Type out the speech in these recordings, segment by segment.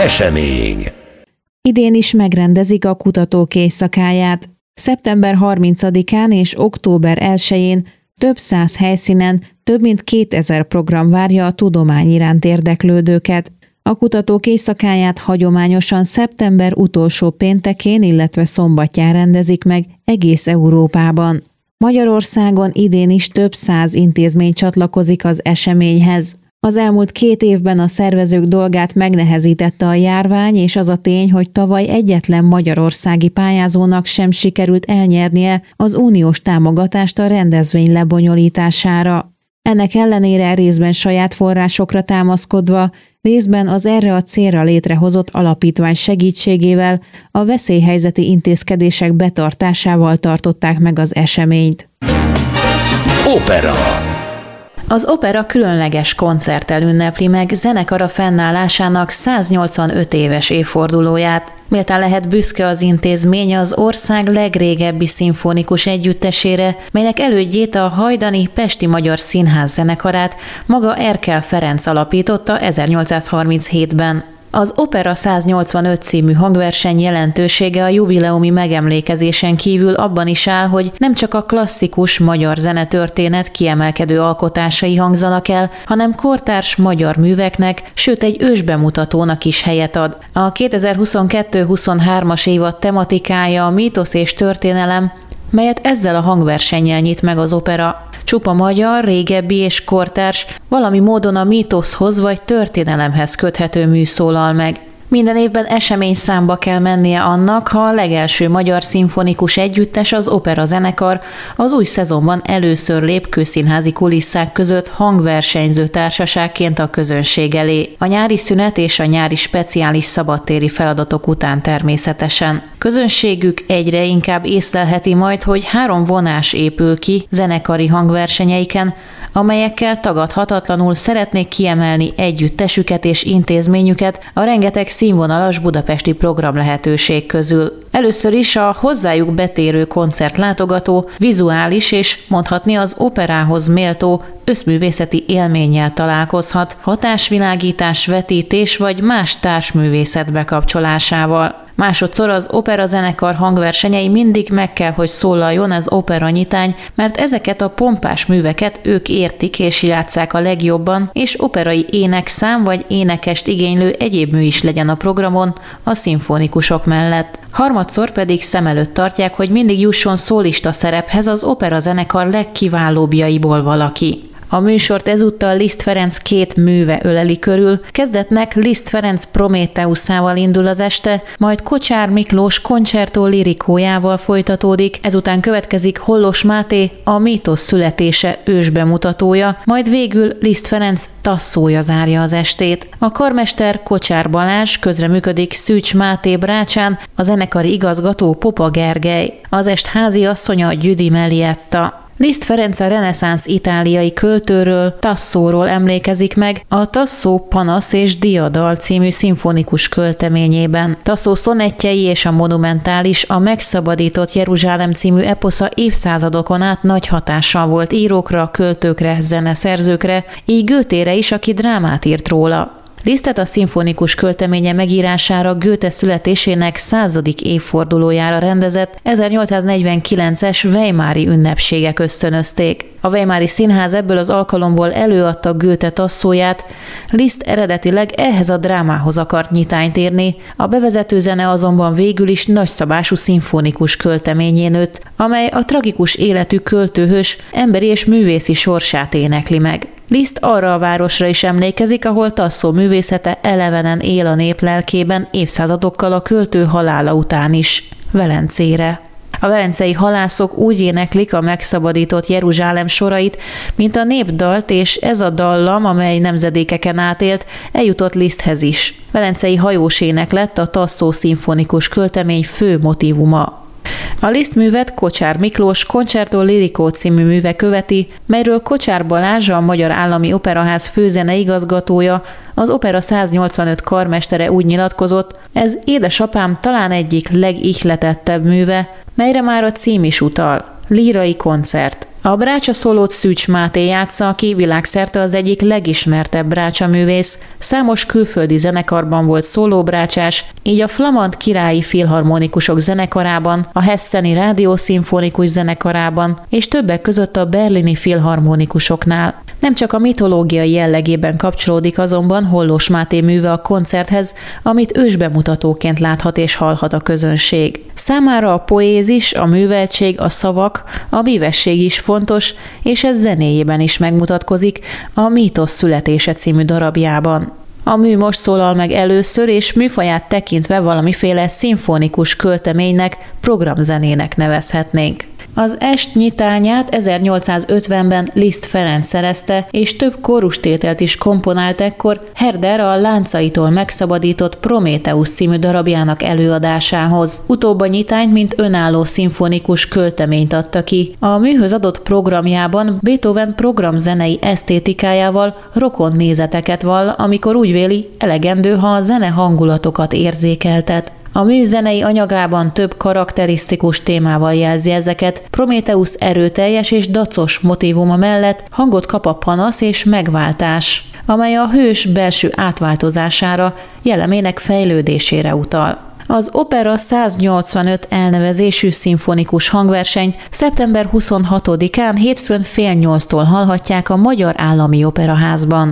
Esemény. Idén is megrendezik a kutatók éjszakáját. Szeptember 30-án és október 1-én több száz helyszínen több mint 2000 program várja a tudomány iránt érdeklődőket. A kutatók éjszakáját hagyományosan szeptember utolsó péntekén, illetve szombatján rendezik meg egész Európában. Magyarországon idén is több száz intézmény csatlakozik az eseményhez. Az elmúlt 2 évben a szervezők dolgát megnehezítette a járvány, és az a tény, hogy tavaly egyetlen magyarországi pályázónak sem sikerült elnyernie az uniós támogatást a rendezvény lebonyolítására. Ennek ellenére részben saját forrásokra támaszkodva, részben az erre a célra létrehozott alapítvány segítségével, a veszélyhelyzeti intézkedések betartásával tartották meg az eseményt. Opera. Az opera különleges koncerttel ünnepli meg zenekara fennállásának 185 éves évfordulóját. Méltán lehet büszke az intézmény az ország legrégebbi szimfonikus együttesére, melynek elődjét, a hajdani Pesti Magyar Színház zenekarát maga Erkel Ferenc alapította 1837-ben. Az Opera 185 című hangverseny jelentősége a jubileumi megemlékezésen kívül abban is áll, hogy nem csak a klasszikus magyar zenetörténet kiemelkedő alkotásai hangzanak el, hanem kortárs magyar műveknek, sőt egy ősbemutatónak is helyet ad. A 2022-23-as évad tematikája a mítosz és történelem, melyet ezzel a hangversennyel nyit meg az opera. Csupa magyar, régebbi és kortárs, valami módon a mítoszhoz vagy történelemhez köthető mű szólal meg. Minden évben eseményszámba kell mennie annak, ha a legelső magyar szimfonikus együttes, az Opera zenekar az új szezonban először lép közszínházi kulisszák között hangversenyző társaságként a közönség elé. A nyári szünet és a nyári speciális szabadtéri feladatok után természetesen. Közönségük egyre inkább észlelheti majd, hogy 3 vonás épül ki zenekari hangversenyeiken, amelyekkel tagadhatatlanul szeretnék kiemelni együttesüket és intézményüket a rengeteg színvonalas budapesti program lehetőség közül. Először is a hozzájuk betérő koncertlátogató vizuális és mondhatni az operához méltó összművészeti élménnyel találkozhat, hatásvilágítás, vetítés vagy más társművészet bekapcsolásával. Másodszor az opera zenekar hangversenyei mindig meg kell, hogy szólaljon az opera nyitány, mert ezeket a pompás műveket ők értik és játsszák a legjobban, és operai énekszám vagy énekest igénylő egyéb mű is legyen a programon a szimfonikusok mellett. Harmadszor pedig szem előtt tartják, hogy mindig jusson szólista szerephez az opera zenekar legkiválóbbjaiból valaki. A műsort ezúttal Liszt Ferenc 2 műve öleli körül, kezdetnek Liszt Ferenc Prométheuszával indul az este, majd Kocsár Miklós Concerto lirikójával folytatódik, ezután következik Hollos Máté a mítosz születése ősbemutatója, majd végül Liszt Ferenc tasszója zárja az estét. A karmester Kocsár Balázs, közreműködik Szűcs Máté brácsán, a zenekari igazgató Popa Gergely, az est háziasszonya Gyüdi Melietta. Liszt Ferenc a reneszánsz itáliai költőről, Tasszóról emlékezik meg a Tasso Panasz és Diadal című szimfonikus költeményében. Tasso szonettjei és a monumentális, a Megszabadított Jeruzsálem című eposza évszázadokon át nagy hatással volt írókra, költőkre, zeneszerzőkre, így Goethére is, aki drámát írt róla. Lisztet a szimfonikus költeménye megírására Goethe születésének 100. évfordulójára rendezett 1849-es weimári ünnepségek ösztönözték. A weimári színház ebből az alkalomból előadta Goethe tasszóját, Liszt eredetileg ehhez a drámához akart nyitányt írni, a bevezető zene azonban végül is nagyszabású szimfonikus költeményé nőtt, amely a tragikus életű költőhős emberi és művészi sorsát énekli meg. Liszt arra a városra is emlékezik, ahol Tasso művészete elevenen él a nép lelkében évszázadokkal a költő halála után is, Velencére. A velencei halászok úgy éneklik a Megszabadított Jeruzsálem sorait, mint a népdalt, és ez a dallam, amely nemzedékeken átélt, eljutott Liszthez is. Velencei hajós éneklet a Tasso szimfonikus költemény fő motívuma. A Liszt művet Kocsár Miklós Concerto lirico című műve követi, melyről Kocsár Balázs, a Magyar Állami Operaház főzeneigazgatója, az Opera 185 karmestere úgy nyilatkozott, ez édesapám talán egyik legihletettebb műve, melyre már a cím is utal. Lírai koncert. A brácsa szólót Szűcs Máté játsza, aki világszerte az egyik legismertebb brácsaművész. Számos külföldi zenekarban volt szólóbrácsás, így a Flamand Királyi Filharmonikusok zenekarában, a Hesseni Rádiószimfonikus zenekarában és többek között a Berlini Filharmonikusoknál. Nem csak a mitológiai jellegében kapcsolódik azonban Hollós Máté műve a koncerthez, amit ősbemutatóként láthat és hallhat a közönség. Számára a poézis, a műveltség, a szavak, a mívesség is fontos, és ez zenéjében is megmutatkozik a Mítosz születése című darabjában. A mű most szólal meg először, és műfaját tekintve valamiféle szimfonikus költeménynek, programzenének nevezhetnénk. Az est nyitányát 1850-ben Liszt Ferenc szerezte, és több kórustételt is komponált ekkor Herder a Láncaitól megszabadított Prométheusz című darabjának előadásához. Utóbb a nyitányt, mint önálló szimfonikus költeményt adta ki. A műhöz adott programjában Beethoven programzenei esztétikájával rokon nézeteket vall, amikor úgy véli, elegendő, ha a zene hangulatokat érzékeltet. A mű zenei anyagában több karakterisztikus témával jelzi ezeket. Prométheusz erőteljes és dacos motívuma mellett hangot kap a panasz és megváltás, amely a hős belső átváltozására, jellemének fejlődésére utal. Az opera 185 elnevezésű szimfonikus hangversenyt szeptember 26-án hétfőn 7:30-tól hallhatják a Magyar Állami Operaházban.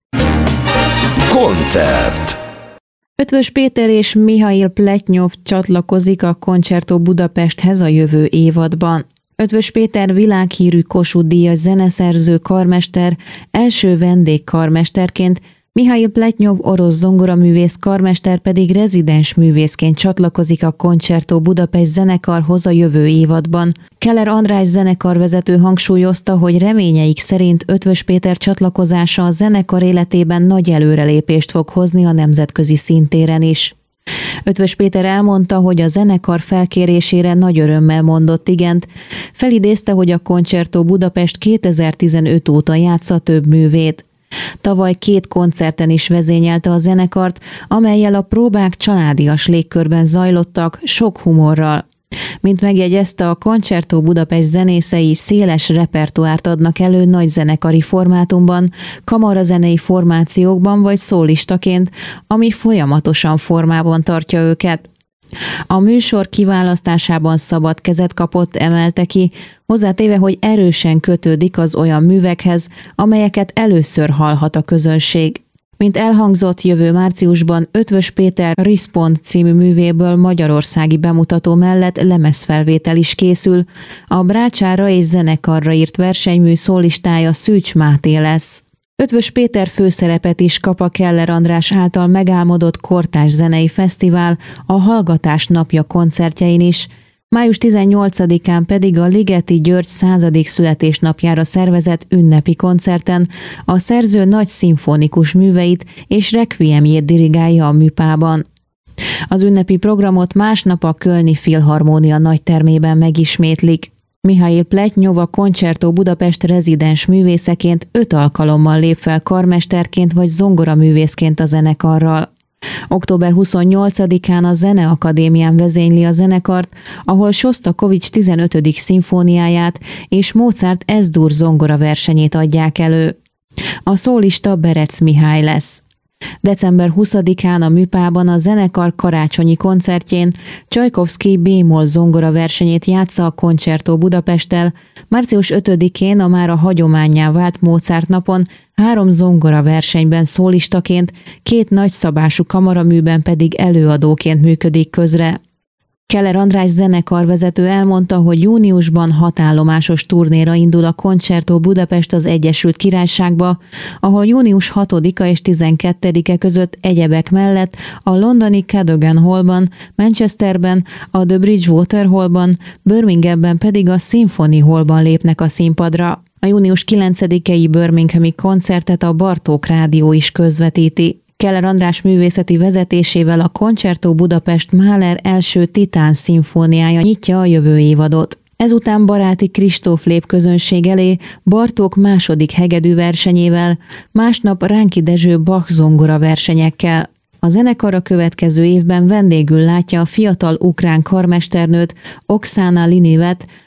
Koncert. Eötvös Péter és Mihail Pletnyov csatlakozik a Concerto Budapesthez a jövő évadban. Eötvös Péter világhírű Kossuth-díjas zeneszerző karmester, első vendégkarmesterként, Mihail Pletnyov orosz zongoraművész karmester pedig rezidens művészként csatlakozik a Concerto Budapest zenekarhoz a jövő évadban. Keller András zenekarvezető hangsúlyozta, hogy reményeik szerint Eötvös Péter csatlakozása a zenekar életében nagy előrelépést fog hozni a nemzetközi színtéren is. Eötvös Péter elmondta, hogy a zenekar felkérésére nagy örömmel mondott igent, felidézte, hogy a Concerto Budapest 2015 óta játsza több művét. Tavaly 2 koncerten is vezényelte a zenekart, amellyel a próbák családias légkörben zajlottak, sok humorral. Mint megjegyezte, a Concerto Budapest zenészei széles repertoárt adnak elő nagy zenekari formátumban, kamarazenei formációkban vagy szólistaként, ami folyamatosan formában tartja őket. A műsor kiválasztásában szabad kezet kapott, emelte ki, hozzátéve, hogy erősen kötődik az olyan művekhez, amelyeket először hallhat a közönség. Mint elhangzott, jövő márciusban Eötvös Péter Respond című művéből magyarországi bemutató mellett lemezfelvétel is készül, a brácsára és zenekarra írt versenymű szólistája Szűcs Máté lesz. Eötvös Péter főszerepet is kap a Keller András által megálmodott kortárs zenei fesztivál, a Hallgatás napja koncertjein is, május 18-án pedig a Ligeti György 100. születésnapjára szervezett ünnepi koncerten a szerző nagy szimfonikus műveit és rekviemjét dirigálja a Műpában. Az ünnepi programot másnap a Kölni Filharmónia nagytermében megismétlik. Mihail Pletnyov a Concerto Budapest rezidens művészeként 5 alkalommal lép fel karmesterként vagy zongoraművészként a zenekarral. Október 28-án a Zeneakadémián vezényli a zenekart, ahol Sosztakovics 15. szimfóniáját és Mozart Es-dur zongora versenyét adják elő. A szólista Berec Mihály lesz. December 20-án a Műpában a zenekar karácsonyi koncertjén Csajkovszky B-moll zongora versenyét játsza a Concerto Budapesttel, március 5-én a már a hagyománnyá vált Mozart napon 3 zongora versenyben szólistaként, 2 nagyszabású kamaraműben pedig előadóként működik közre. Keller András zenekarvezető elmondta, hogy júniusban 6 állomásos turnéra indul a Concerto Budapest az Egyesült Királyságba, ahol június 6-a és 12-e között egyebek mellett a londoni Cadogan Hallban, Manchesterben, a The Bridgewater Hallban, Birminghamben pedig a Symphony Hallban lépnek a színpadra. A június 9-i birminghami koncertet a Bartók Rádió is közvetíti. Keller András művészeti vezetésével a Concerto Budapest Mahler első Titán szimfóniája nyitja a jövő évadot. Ezután Baráti Kristóf lép közönség elé Bartók második hegedű versenyével, másnap Ránki Dezső Bach zongora versenyekkel. A zenekar a következő évben vendégül látja a fiatal ukrán karmesternőt, Oksana Linivet,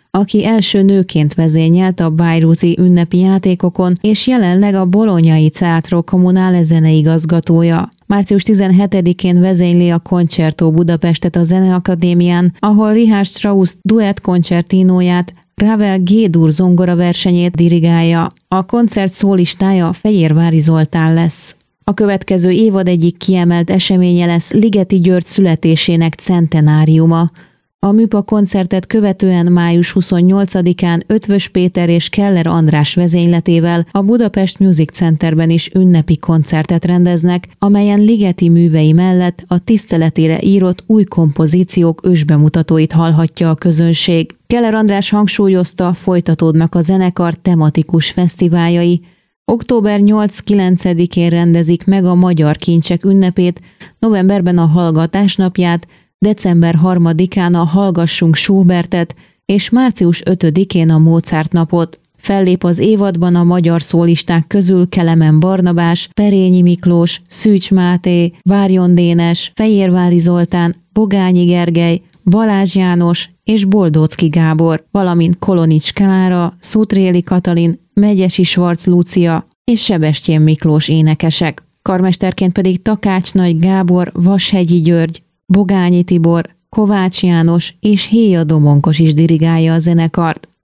aki első nőként vezényelt a bejrúti ünnepi játékokon, és jelenleg a bolonyai Teatro Comunale zeneigazgatója. Március 17-én vezényli a Concerto Budapestet a Zeneakadémián, ahol Richard Strauss duett koncertinóját, Ravel G-dur zongora versenyét dirigálja. A koncert szólistája Fejérvári Zoltán lesz. A következő évad egyik kiemelt eseménye lesz Ligeti György születésének centenáriuma. A MÜPA koncertet követően május 28-án Eötvös Péter és Keller András vezényletével a Budapest Music Centerben is ünnepi koncertet rendeznek, amelyen Ligeti művei mellett a tiszteletére írott új kompozíciók ősbemutatóit hallhatja a közönség. Keller András hangsúlyozta, folytatódnak a zenekar tematikus fesztiváljai. Október 8-9-én rendezik meg a Magyar Kincsek ünnepét, novemberben a Hallgatás napját, december 3-án a Hallgassunk Schubertet és március 5-én a Mozart napot. Fellép az évadban a magyar szólisták közül Kelemen Barnabás, Perényi Miklós, Szűcs Máté, Várjon Dénes, Fejérvári Zoltán, Bogányi Gergely, Balázs János és Boldóczki Gábor, valamint Kolonics Klára, Szutréli Katalin, Megyesi Schwarz Lúcia és Sebestyén Miklós énekesek. Karmesterként pedig Takács Nagy Gábor, Vashegyi György, Bogányi Tibor, Kovács János és Héja Domonkos is dirigálja a zenekart.